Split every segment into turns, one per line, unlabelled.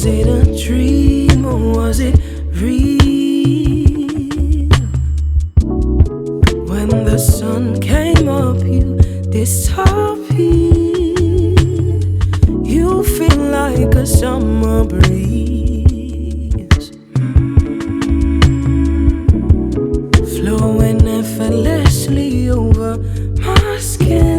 it a dream or was it real? When the sun came up, you disappeared. You feel like a summer breeze, flowing effortlessly over my skin.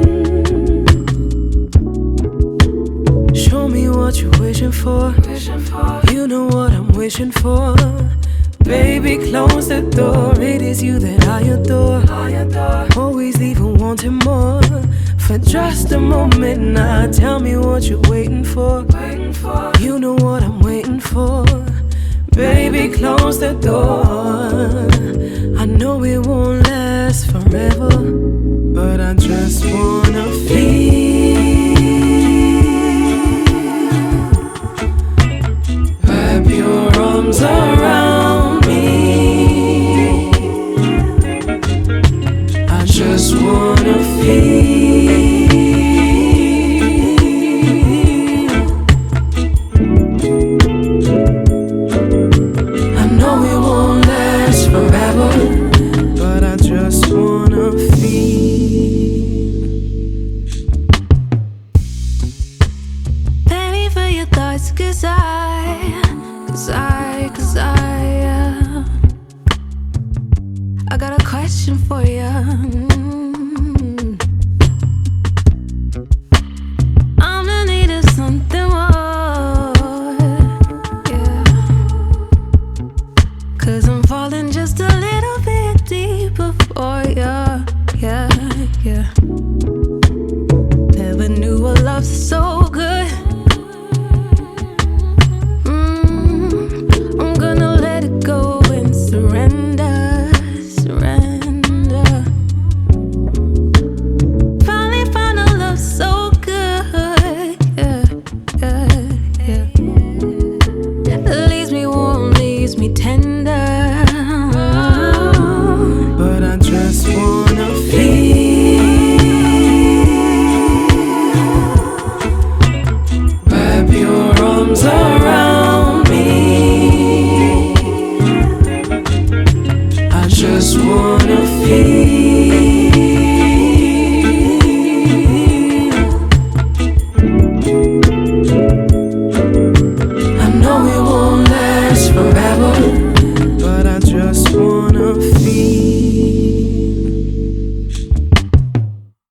Show me what you're wishing for. You know what I'm wishing for. Baby, close the door. It is you that I adore. Always leaving wanting more. For just a moment now, tell me what you're waiting for. You know what I'm waiting for. Baby, close the door. I know it won't last forever, but I just wanna feel. Wrap your arms around me. I just wanna feel. I know it won't last forever, but I just wanna feel.
Thank me for your thoughts, cause I got a question for you. I'ma need something more, yeah. Cause I'm falling just a little bit deeper for you, yeah.